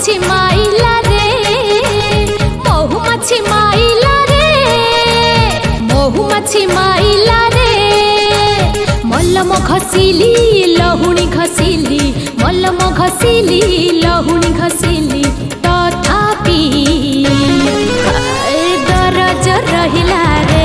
महुमाछी माइला रे महुमाछी माइला रे महुमाछी माइला रे मल्लम घसिली लहुणी घसिली मल्लम घसिली लहुणी घसिली तथापि दरज रहिला रे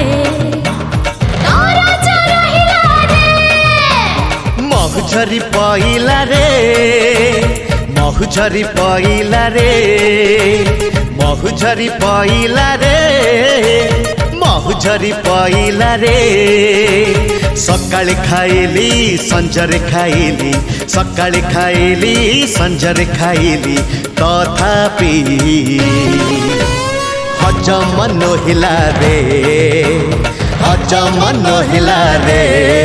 दरज रहिला रे महुझरी पइला रे महुझरी पइला रे महुझरी पइला रे महुझरी पइला रे सकाळे खाइली संजरे खाइली सकाळे खाइली संजरे खाइली तथापि हजम नहिला रे हजम नहिला रे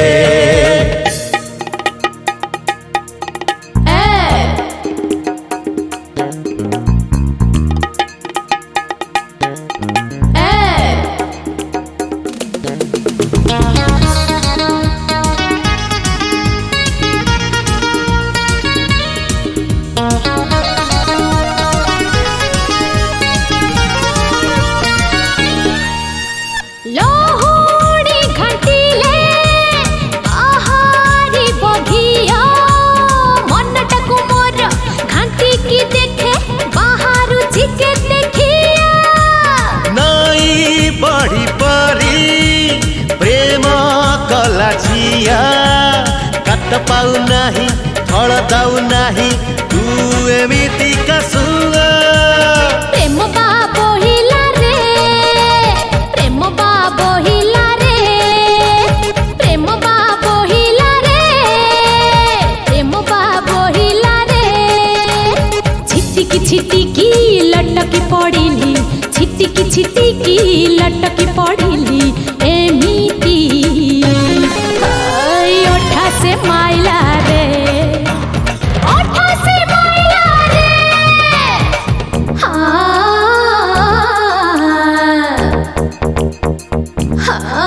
बढ़ी परी प्रेम कला झिया काट पाऊ नाही फल दाऊ नाही तू एमिति कसुआ प्रेम बा बोहिला रे प्रेम बा बोहिला रे प्रेम बा बोहिला रे प्रेम बा बोहिला रे छिटिकी लटकी पड़िली छिटिकी लटकी पड़िली एमिति ओठा से माइला रे ओठा से माइला रे हाँ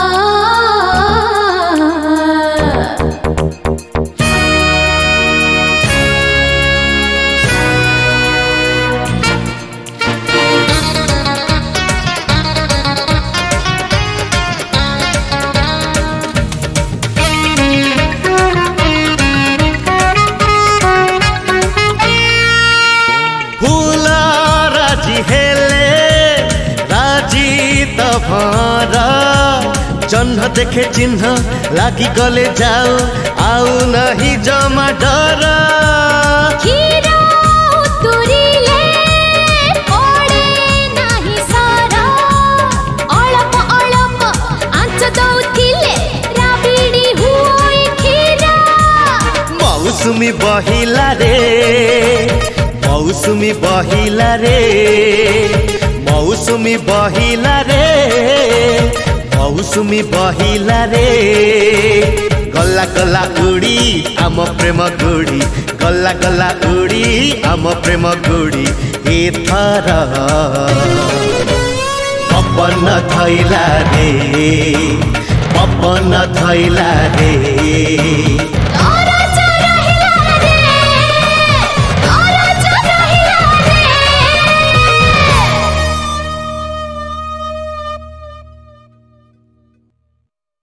जन्ह देखे चिन्ह लागी गले जाओ आउ नहीं जमा डर खीरा उतुरिले पड़े नहीं सारा अळप अळप आंच दउथिले राबिडी हुई खीरा मौसुमी बहिला रे मौसुमी बहिला रे मौसुमी बहिला रे मौसुमी बहिला रे गला गला उड़ी आम प्रेम गुड़ी गला गला उड़ी आम प्रेम गुड़ी एथर पवन धैला रे पवन धैला रे